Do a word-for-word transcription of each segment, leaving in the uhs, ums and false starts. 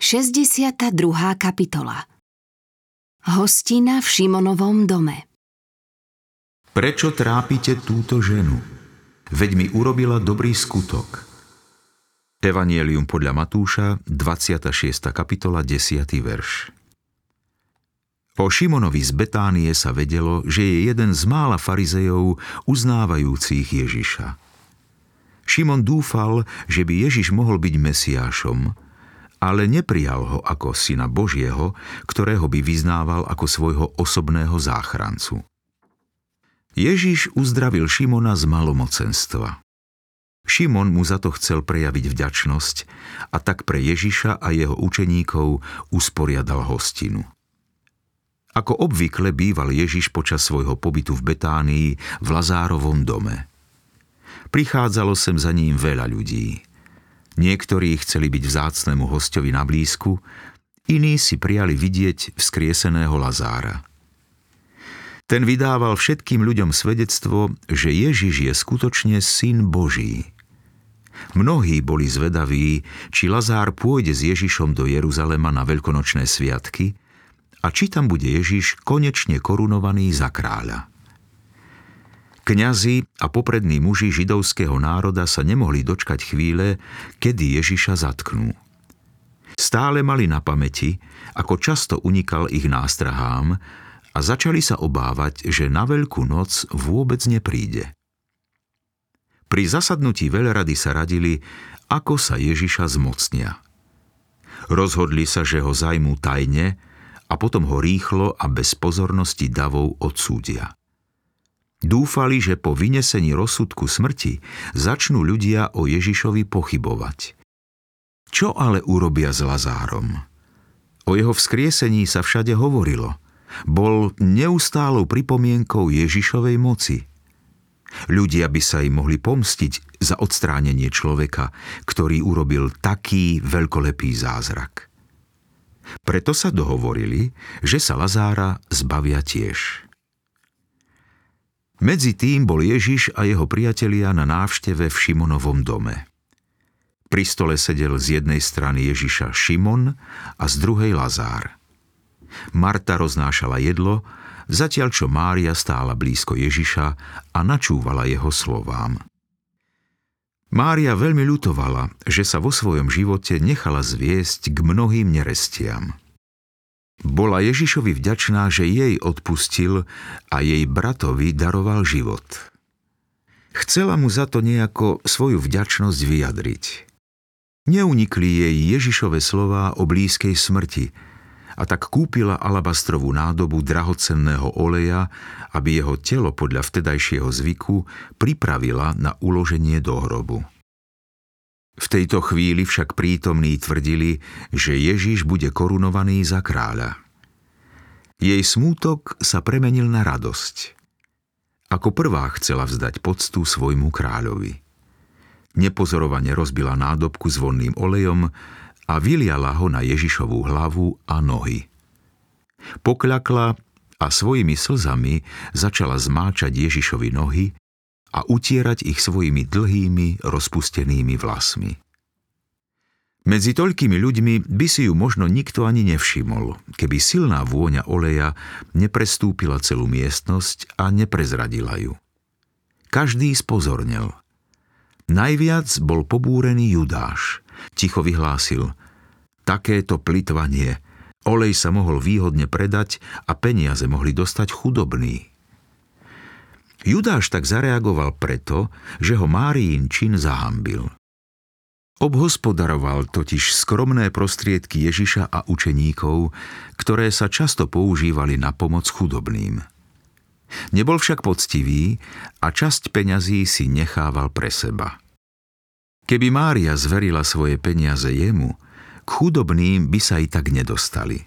šesťdesiata druhá kapitola. Hostina v Šimonovom dome. Prečo trápite túto ženu? Veď mi urobila dobrý skutok. Evangelium podľa Matúša, dvadsiata šiesta kapitola, desiaty verš. O Šimonovi z Betánie sa vedelo, že je jeden z mála farizejov uznávajúcich Ježiša. Šimon dúfal, že by Ježiš mohol byť Mesiášom, ale neprijal ho ako syna Božieho, ktorého by vyznával ako svojho osobného záchrancu. Ježiš uzdravil Šimona z malomocenstva. Šimon mu za to chcel prejaviť vďačnosť a tak pre Ježiša a jeho učeníkov usporiadal hostinu. Ako obvykle býval Ježiš počas svojho pobytu v Betánii v Lazárovom dome. Prichádzalo sem za ním veľa ľudí. Niektorí chceli byť vzácnemu hosťovi na blízku, iní si prijali vidieť vzkrieseného Lazára. Ten vydával všetkým ľuďom svedectvo, že Ježiš je skutočne syn Boží. Mnohí boli zvedaví, či Lazár pôjde s Ježišom do Jeruzalema na veľkonočné sviatky a či tam bude Ježiš konečne korunovaný za kráľa. Kňazi a poprední muži židovského národa sa nemohli dočkať chvíle, kedy Ježiša zatknú. Stále mali na pamäti, ako často unikal ich nástrahám a začali sa obávať, že na Veľkú noc vôbec nepríde. Pri zasadnutí veľrady sa radili, ako sa Ježiša zmocnia. Rozhodli sa, že ho zajmú tajne a potom ho rýchlo a bez pozornosti davov odsúdia. Dúfali, že po vynesení rozsudku smrti začnú ľudia o Ježišovi pochybovať. Čo ale urobia s Lazárom? O jeho vzkriesení sa všade hovorilo. Bol neustálou pripomienkou Ježišovej moci. Ľudia by sa im mohli pomstiť za odstránenie človeka, ktorý urobil taký veľkolepý zázrak. Preto sa dohovorili, že sa Lazára zbavia tiež. Medzi tým bol Ježiš a jeho priatelia na návšteve v Šimonovom dome. Pri stole sedel z jednej strany Ježiša Šimon a z druhej Lazár. Marta roznášala jedlo, zatiaľ čo Mária stála blízko Ježiša a načúvala jeho slovám. Mária veľmi ľutovala, že sa vo svojom živote nechala zviesť k mnohým nerestiam. Bola Ježišovi vďačná, že jej odpustil a jej bratovi daroval život. Chcela mu za to nejako svoju vďačnosť vyjadriť. Neunikli jej Ježišove slová o blízkej smrti a tak kúpila alabastrovú nádobu drahocenného oleja, aby jeho telo podľa vtedajšieho zvyku pripravila na uloženie do hrobu. V tejto chvíli však prítomní tvrdili, že Ježiš bude korunovaný za kráľa. Jej smútok sa premenil na radosť. Ako prvá chcela vzdať poctu svojmu kráľovi. Nepozorovane rozbila nádobku s vonným olejom a vyliala ho na Ježišovú hlavu a nohy. Pokľakla a svojimi slzami začala zmáčať Ježišovi nohy a utierať ich svojimi dlhými, rozpustenými vlasmi. Medzi toľkými ľuďmi by si ju možno nikto ani nevšimol, keby silná vôňa oleja neprestúpila celú miestnosť a neprezradila ju. Každý spozornel. Najviac bol pobúrený Judáš. Ticho vyhlásil: takéto plytvanie, olej sa mohol výhodne predať a peniaze mohli dostať chudobní. Judáš tak zareagoval preto, že ho Máriin čin zahanbil. Obhospodaroval totiž skromné prostriedky Ježiša a učeníkov, ktoré sa často používali na pomoc chudobným. Nebol však poctivý a časť peňazí si nechával pre seba. Keby Mária zverila svoje peniaze jemu, k chudobným by sa i tak nedostali.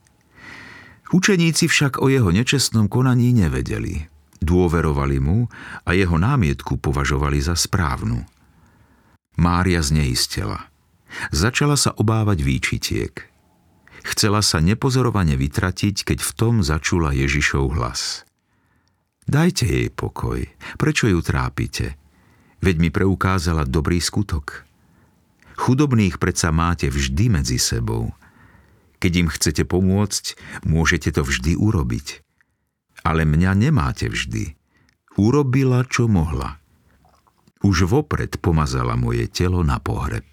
Učeníci však o jeho nečestnom konaní nevedeli. Dôverovali mu a jeho námietku považovali za správnu. Mária zneistela. Začala sa obávať výčitiek. Chcela sa nepozorovane vytratiť, keď v tom začula Ježišov hlas. Dajte jej pokoj, prečo ju trápite? Veď mi preukázala dobrý skutok. Chudobných predsa máte vždy medzi sebou, Keď im chcete pomôcť, môžete to vždy urobiť. Ale mňa nemáte vždy. Urobila, čo mohla. Už vopred pomazala moje telo na pohreb.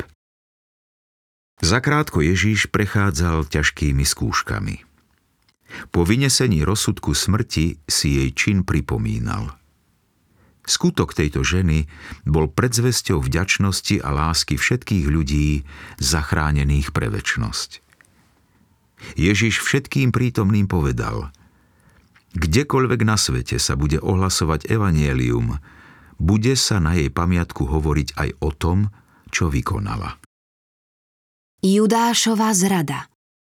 Zakrátko Ježiš prechádzal ťažkými skúškami. Po vynesení rozsudku smrti si jej čin pripomínal. Skutok tejto ženy bol predzvesťou vďačnosti a lásky všetkých ľudí zachránených pre večnosť. Ježiš všetkým prítomným povedal: Kdekoľvek na svete sa bude ohlasovať evanjelium, bude sa na jej pamiatku hovoriť aj o tom, čo vykonala. Judášova zrada.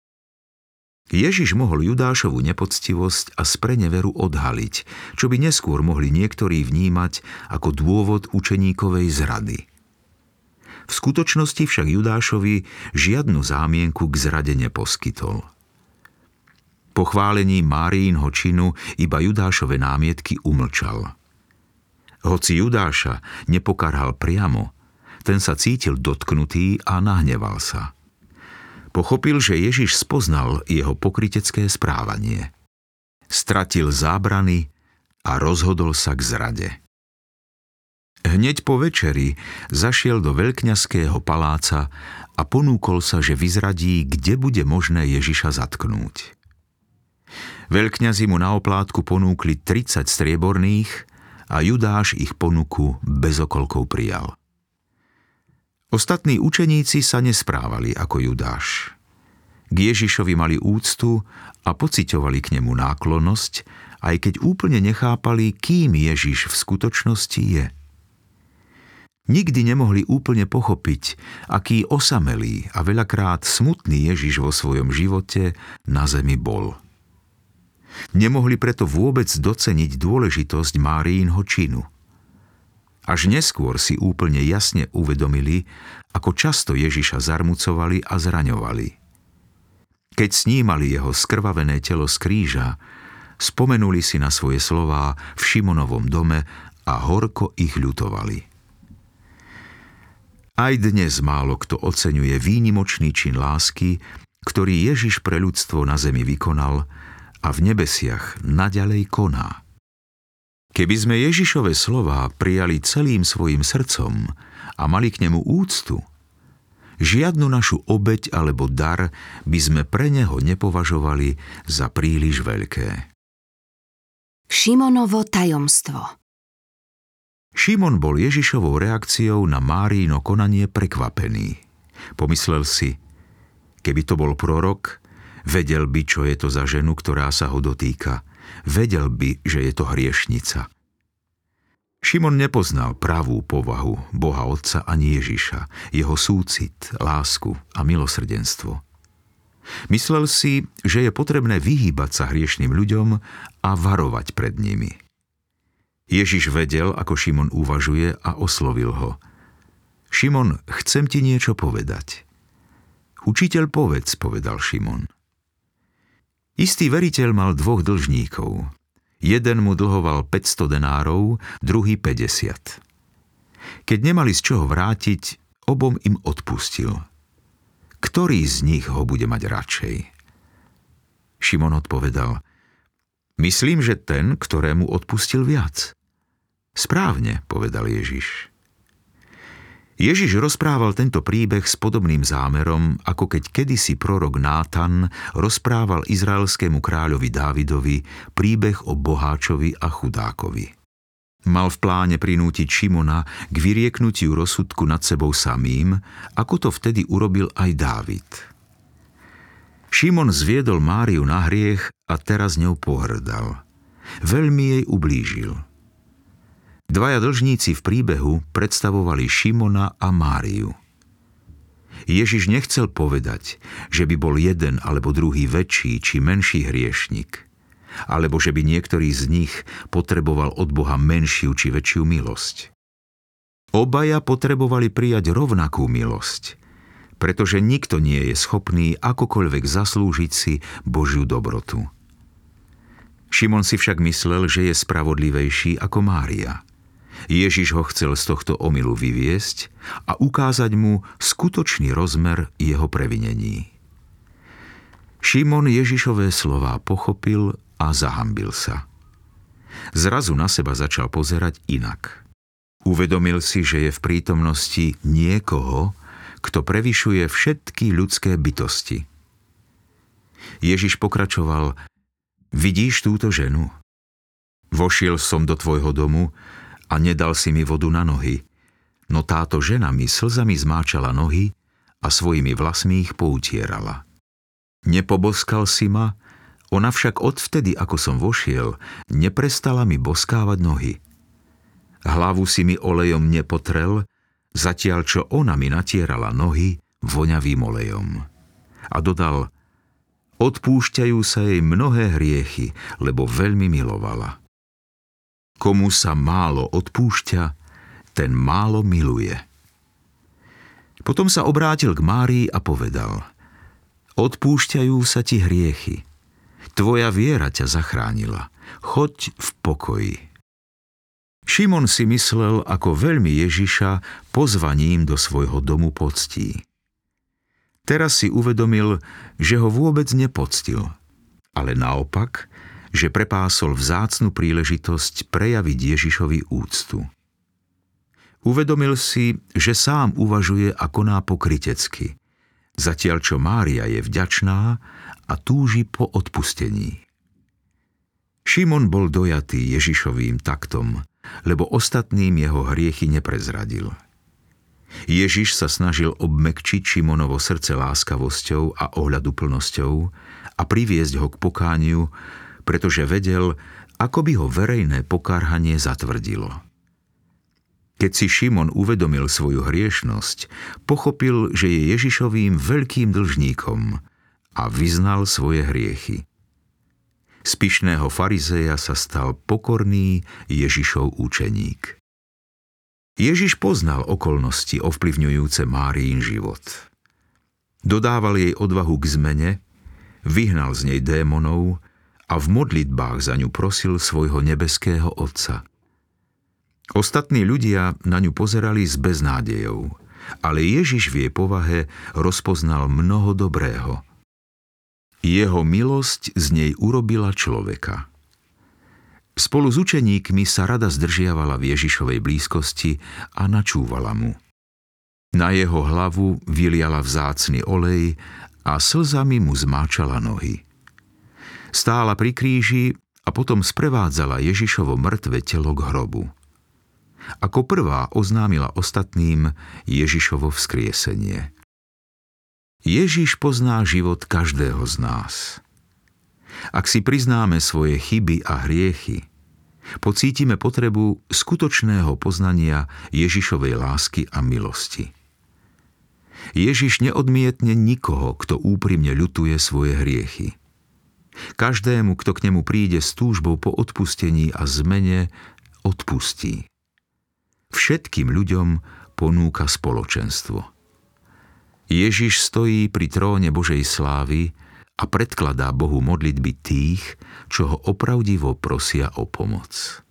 Ježiš mohol Judášovu nepoctivosť a spreneveru odhaliť, čo by neskôr mohli niektorí vnímať ako dôvod učeníkovej zrady. V skutočnosti však Judášovi žiadnu zámienku k zrade neposkytol. Po chválení Máriinho činu iba Judášove námietky umlčal. Hoci Judáša nepokarhal priamo, ten sa cítil dotknutý a nahneval sa. Pochopil, že Ježiš spoznal jeho pokrytecké správanie. Stratil zábrany a rozhodol sa k zrade. Hneď po večeri zašiel do veľkňazského paláca a ponúkol sa, že vyzradí, kde bude možné Ježiša zatknúť. Veľkňazi mu na oplátku ponúkli tridsať strieborných a Judáš ich ponuku bez okolkov prijal. Ostatní učeníci sa nesprávali ako Judáš. K Ježišovi mali úctu a pociťovali k nemu náklonnosť, aj keď úplne nechápali, kým Ježiš v skutočnosti je. Nikdy nemohli úplne pochopiť, aký osamelý a veľakrát smutný Ježiš vo svojom živote na zemi bol. Nemohli preto vôbec doceniť dôležitosť Máriinho činu. Až neskôr si úplne jasne uvedomili, ako často Ježiša zarmucovali a zraňovali. Keď snímali jeho skrvavené telo z kríža, spomenuli si na svoje slová v Šimonovom dome a horko ich ľutovali. Aj dnes málo kto oceňuje výnimočný čin lásky, ktorý Ježiš pre ľudstvo na zemi vykonal a v nebesiach naďalej koná. Keby sme Ježišove slová prijali celým svojim srdcom a mali k nemu úctu, žiadnu našu obeť alebo dar by sme pre neho nepovažovali za príliš veľké. Šimonovo tajomstvo. Šimon bol Ježišovou reakciou na Máriino konanie prekvapený. Pomyslel si, keby to bol prorok, vedel by, čo je to za ženu, ktorá sa ho dotýka. Vedel by, že je to hriešnica. Šimon nepoznal pravú povahu Boha Otca ani Ježiša, jeho súcit, lásku a milosrdenstvo. Myslel si, že je potrebné vyhýbať sa hriešným ľuďom a varovať pred nimi. Ježiš vedel, ako Šimon uvažuje a oslovil ho. Šimon, chcem ti niečo povedať. Učiteľ, povedz, povedal Šimon. Istý veriteľ mal dvoch dlžníkov. Jeden mu dlhoval päťsto denárov, druhý päťdesiat. Keď nemali z čoho vrátiť, obom im odpustil. Ktorý z nich ho bude mať radšej? Šimon odpovedal: Myslím, že ten, ktorému odpustil viac. Správne, povedal Ježiš. Ježiš rozprával tento príbeh s podobným zámerom, ako keď kedysi prorok Nátan rozprával izraelskému kráľovi Dávidovi príbeh o boháčovi a chudákovi. Mal v pláne prinútiť Šimona k vyrieknutiu rozsudku nad sebou samým, ako to vtedy urobil aj Dávid. Šimon zviedol Máriu na hriech a teraz ňou pohrdal. Veľmi jej ublížil. Dvaja dlžníci v príbehu predstavovali Šimona a Máriu. Ježiš nechcel povedať, že by bol jeden alebo druhý väčší či menší hriešnik, alebo že by niektorý z nich potreboval od Boha menšiu či väčšiu milosť. Obaja potrebovali prijať rovnakú milosť, pretože nikto nie je schopný akokoľvek zaslúžiť si Božiu dobrotu. Šimon si však myslel, že je spravodlivejší ako Mária. Ježiš ho chcel z tohto omylu vyviesť a ukázať mu skutočný rozmer jeho previnení. Šimon Ježišové slová pochopil a zahambil sa. Zrazu na seba začal pozerať inak. Uvedomil si, že je v prítomnosti niekoho, kto prevyšuje všetky ľudské bytosti. Ježiš pokračoval: Vidíš túto ženu? Vošiel som do tvojho domu a nedal si mi vodu na nohy, no táto žena mi slzami zmáčala nohy a svojimi vlasmi ich poutierala. Nepoboskal si ma, ona však odvtedy, ako som vošiel, neprestala mi boskávať nohy. Hlavu si mi olejom nepotrel, zatiaľ čo ona mi natierala nohy voňavým olejom. A dodal: Odpúšťajú sa jej mnohé hriechy, lebo veľmi milovala. Komu sa málo odpúšťa, ten málo miluje. Potom sa obrátil k Márii a povedal: Odpúšťajú sa ti hriechy. Tvoja viera ťa zachránila. Choď v pokoji. Šimon si myslel, ako veľmi Ježiša pozvaním do svojho domu poctí. Teraz si uvedomil, že ho vôbec nepoctil, ale naopak, že prepásol vzácnu príležitosť prejaviť Ježišovi úctu. Uvedomil si, že sám uvažuje a koná pokrytecky, zatiaľ čo Mária je vďačná a túži po odpustení. Šimon bol dojatý Ježišovým taktom, lebo ostatným jeho hriechy neprezradil. Ježiš sa snažil obmekčiť Šimonovo srdce láskavosťou a ohľaduplnosťou a priviesť ho k pokániu, pretože vedel, ako by ho verejné pokárhanie zatvrdilo. Keď si Šimon uvedomil svoju hriešnosť, pochopil, že je Ježišovým veľkým dlžníkom a vyznal svoje hriechy. Z pyšného farizeja sa stal pokorný Ježišov učeník. Ježiš poznal okolnosti ovplyvňujúce Máriin život. Dodával jej odvahu k zmene, vyhnal z nej démonov a v modlitbách za ňu prosil svojho nebeského Otca. Ostatní ľudia na ňu pozerali s beznádejou, ale Ježiš v jej povahe rozpoznal mnoho dobrého. Jeho milosť z nej urobila človeka. Spolu s učeníkmi sa rada zdržiavala v Ježišovej blízkosti a načúvala mu. Na jeho hlavu vyliala vzácny olej a slzami mu zmáčala nohy. Stála pri kríži a potom sprevádzala Ježišovo mŕtve telo k hrobu. Ako prvá oznámila ostatným Ježišovo vzkriesenie. Ježiš pozná život každého z nás. Ak si priznáme svoje chyby a hriechy, pocítime potrebu skutočného poznania Ježišovej lásky a milosti. Ježiš neodmietne nikoho, kto úprimne ľutuje svoje hriechy. Každému, kto k nemu príde s túžbou po odpustení a zmene, odpustí. Všetkým ľuďom ponúka spoločenstvo. Ježiš stojí pri tróne Božej slávy a predkladá Bohu modlitby tých, čo ho opravdivo prosia o pomoc.